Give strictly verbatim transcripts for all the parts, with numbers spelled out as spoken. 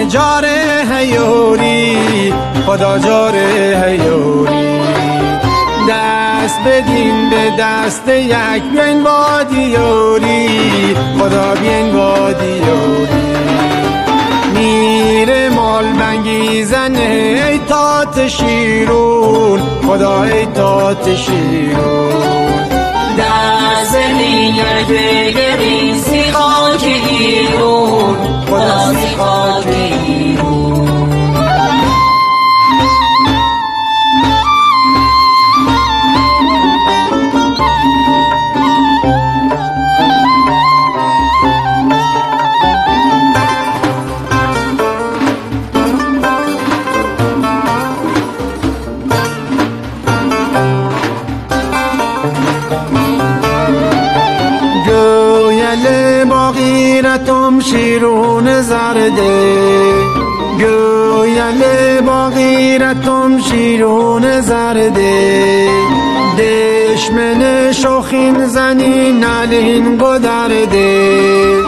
جاره هیوری خدا جاره هیوری دست بدین به دست یک بیاین با دیوری خدا بیاین با دیوری میره مال بنگیزنه ای تات شیرون خدا ای تات شیرون در زمین گرگرین سی خاک ایرون خدا سی خاک ایرون غیرتم شیرون زرده گویل با غیرتم شیرون زرده دشمن شوخین زنی نلین گدرده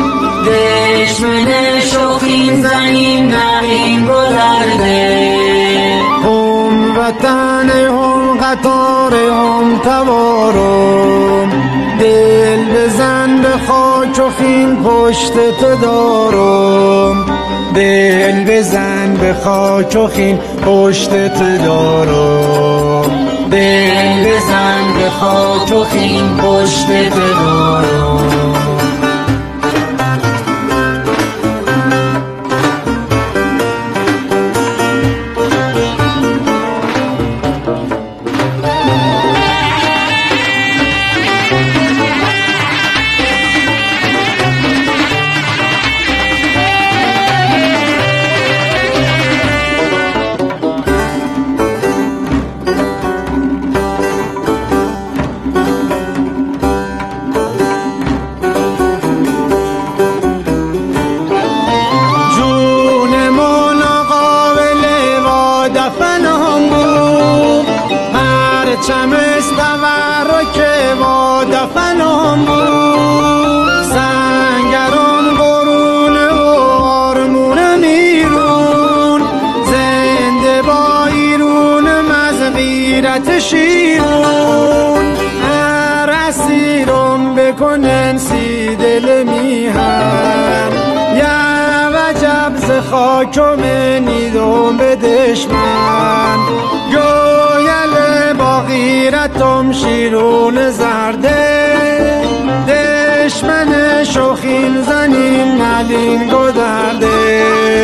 دشمن شوخین زنی نلین گدرده هم وطن هم قطار هم توارم دل بزن به خاک و خین پشت تو دارم دل بزن به خاک و خین پشت تو دارم دل بزن به خاک و خین پشت تو دارم چم استور که با دفنم بود سنگران قرون و آرمون ایرون زنده با ایرونم از غیرت شیرون هر اسیرم بکنن سی دل میهم یا وجب ز خاکم نیدم به دشمن غیرتم شیرون زرده دشمن شوخین زنین نلین گدرده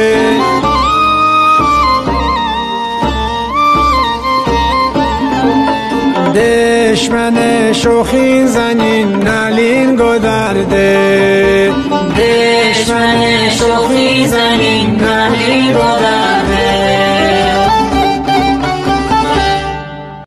دشمن شوخین زنین نلین گدرده دشمن شوخین زنین نلین گدرده